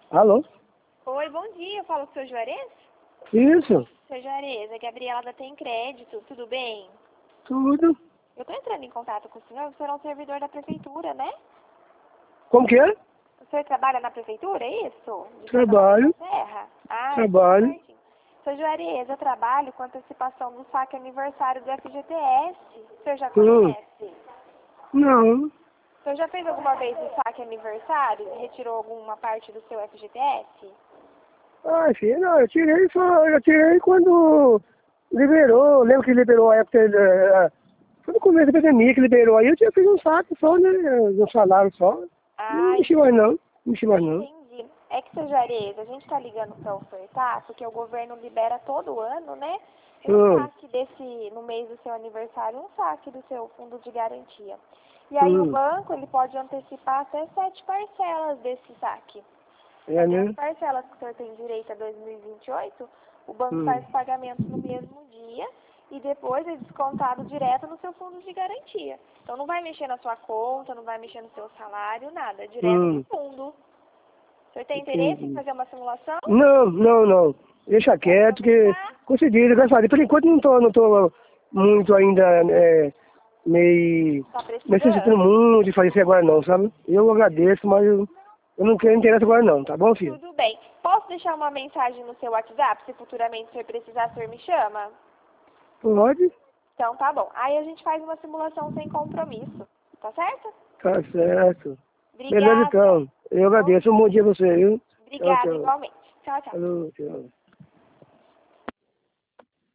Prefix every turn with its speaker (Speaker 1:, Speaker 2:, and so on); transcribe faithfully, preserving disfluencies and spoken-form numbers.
Speaker 1: Alô?
Speaker 2: Oi, bom dia. Eu falo com o seu Juarez?
Speaker 1: Isso,
Speaker 2: Seu Juarez, a Gabriela da Tem Crédito, tudo bem?
Speaker 1: tudo.
Speaker 2: Eu estou entrando em contato com o senhor, o senhor é um servidor da prefeitura, né?
Speaker 1: Como que é?
Speaker 2: O senhor trabalha na prefeitura, é isso? De Santa
Speaker 1: Trabalho,
Speaker 2: Maria da Serra? Ah,
Speaker 1: trabalho.
Speaker 2: então tá certinho. Seu Juarez, eu trabalho com antecipação do saque aniversário do F G T S. O senhor já
Speaker 1: Hum,
Speaker 2: conhece?
Speaker 1: não.
Speaker 2: O senhor já fez alguma vez o saque aniversário e retirou alguma parte do seu F G T S?
Speaker 1: Ah, filho, não, eu tirei só, eu tirei quando liberou, lembro que liberou a época, da- foi no começo da pandemia que liberou, aí eu tinha feito um saco só, né, um salário só. Não
Speaker 2: Ah,
Speaker 1: mexi mais não, não mexi mais não.
Speaker 2: entendi. É que, seu Juarez, a gente está ligando para ofertar, porque o governo libera todo ano, né? Um
Speaker 1: Hum,
Speaker 2: saque desse, no mês do seu aniversário, um saque do seu fundo de garantia. E aí o
Speaker 1: hum,
Speaker 2: banco, ele pode antecipar até sete parcelas desse saque.
Speaker 1: é,
Speaker 2: Até as
Speaker 1: né?
Speaker 2: parcelas que o senhor tem direito a dois mil e vinte e oito, o banco
Speaker 1: Hum,
Speaker 2: faz o pagamento no mesmo dia e depois é descontado direto no seu fundo de garantia. Então não vai mexer na sua conta, não vai mexer no seu salário, nada. É direto no
Speaker 1: hum,
Speaker 2: fundo. O senhor tem interesse em
Speaker 1: entendi.
Speaker 2: fazer uma simulação?
Speaker 1: Não, não, não. Deixa
Speaker 2: Quer
Speaker 1: quieto que
Speaker 2: aproveitar?
Speaker 1: consegui, graças a Deus. Por enquanto não tô, não tô muito ainda é, meio
Speaker 2: Está
Speaker 1: necessitando
Speaker 2: precisando?
Speaker 1: muito de fazer isso agora não, sabe? Eu agradeço, mas eu, eu não quero interesse agora não, tá bom, filho?
Speaker 2: Tudo bem. Posso deixar uma mensagem no seu WhatsApp, se futuramente o senhor precisar, o senhor me chama?
Speaker 1: Pode?
Speaker 2: Então tá bom. Aí a gente faz uma simulação sem compromisso. Tá certo?
Speaker 1: Tá certo. Beleza
Speaker 2: Obrigada.
Speaker 1: então. Eu
Speaker 2: Bom
Speaker 1: agradeço. Um bom
Speaker 2: dia.
Speaker 1: dia pra você, viu? Tchau,
Speaker 2: Obrigada
Speaker 1: tchau.
Speaker 2: igualmente. Tchau, tchau.
Speaker 1: Falou, tchau.